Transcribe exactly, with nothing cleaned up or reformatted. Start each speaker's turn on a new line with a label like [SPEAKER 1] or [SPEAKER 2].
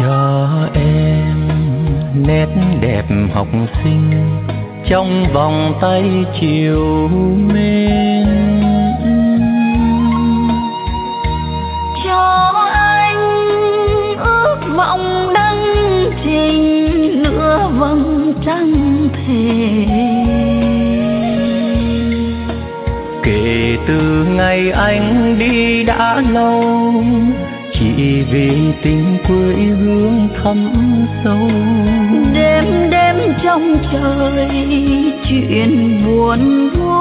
[SPEAKER 1] cho em nét đẹp học sinh trong vòng tay chiều mến.
[SPEAKER 2] Cho anh ước vọng đăng trình nửa vầng trăng thề.
[SPEAKER 1] Kể từ ngày anh đi đã lâu, chỉ vì tình quê hương thắm sâu.
[SPEAKER 2] Đêm đêm trong trời chuyện buồn vui,